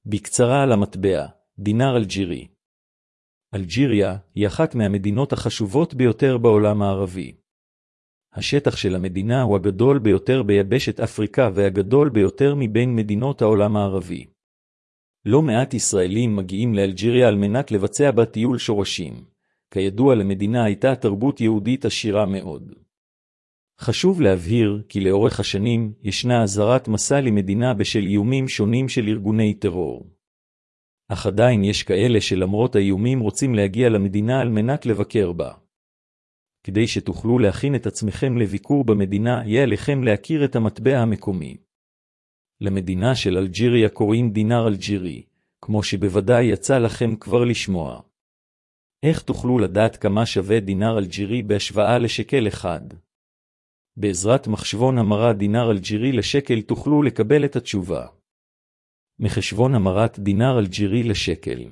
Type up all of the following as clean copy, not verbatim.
בקצרה על המטבע, דינר אלג'ירי. אלג'יריה היא אחת מהמדינות החשובות ביותר בעולם הערבי. השטח של המדינה הוא הגדול ביותר ביבשת אפריקה והגדול ביותר מבין מדינות העולם הערבי. לא מעט ישראלים מגיעים לאלג'יריה על מנת לבצע בה טיול שורשים. כידוע, למדינה הייתה תרבות יהודית עשירה מאוד. חשוב להבהיר כי לאורך השנים ישנה אזהרת מסע למדינה בשל איומים שונים של ארגוני טרור. אך עדיין יש כאלה שלמרות האיומים רוצים להגיע למדינה על מנת לבקר בה. כדי שתוכלו להכין את עצמכם לביקור במדינה, יהיה עליכם להכיר את המטבע המקומי. למדינה של אלג'יריה קוראים דינר אלג'ירי, כמו שבוודאי יצא לכם כבר לשמוע. איך תוכלו לדעת כמה שווה דינר אלג'ירי בהשוואה לשקל אחד? בעזרת מחשבון המרה דינר אלג'ירי לשקל תוכלו לקבל את התשובה. מחשבון המרת דינר אלג'ירי לשקל.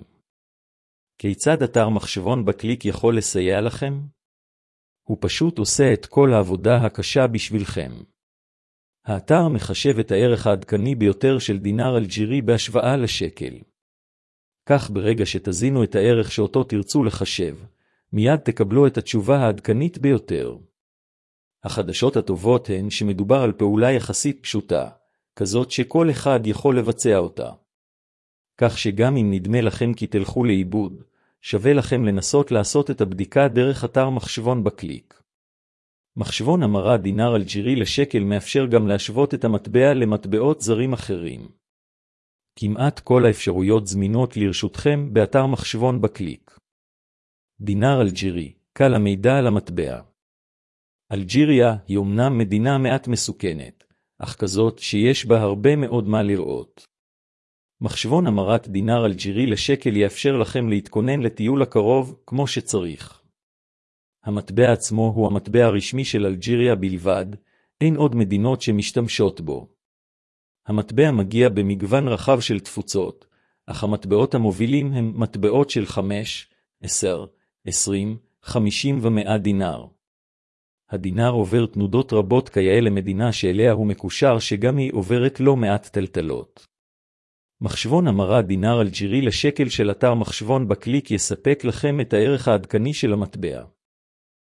כיצד אתר מחשבון בקליק יכול לסייע לכם? הוא פשוט עושה את כל העבודה הקשה בשבילכם. האתר מחשב את הערך העדכני ביותר של דינר אלג'ירי בהשוואה לשקל. כך ברגע שתזינו את הערך שאותו תרצו לחשב, מיד תקבלו את התשובה העדכנית ביותר. החדשות הטובות הן שמדובר על פעולה יחסית פשוטה, כזאת שכל אחד יכול לבצע אותה. כך שגם אם נדמה לכם כי תלכו לאיבוד, שווה לכם לנסות לעשות את הבדיקה דרך אתר מחשבון בקליק. מחשבון המרה דינר אלג'ירי לשקל מאפשר גם להשוות את המטבע למטבעות זרים אחרים. כמעט כל האפשרויות זמינות לרשותכם באתר מחשבון בקליק. דינר אלג'ירי, קל המידע על המטבע. אלג'יריה היא אומנם מדינה מעט מסוכנת, אך כזאת שיש בה הרבה מאוד מה לראות. מחשבון המרת דינר אלג'ירי לשקל יאפשר לכם להתכונן לטיול הקרוב כמו שצריך. המטבע עצמו הוא המטבע הרשמי של אלג'יריה בלבד, אין עוד מדינות שמשתמשות בו. המטבע מגיע במגוון רחב של תפוצות, אך המטבעות המובילים הם מטבעות של 5, 10, 20, 50 ו100 דינר. הדינר עובר תנודות רבות כיאה למדינה שאליה הוא מקושר שגם היא עוברת לא מעט טלטלות. מחשבון המרה דינר אלג'ירי לשקל של אתר מחשבון בקליק יספק לכם את הערך העדכני של המטבע.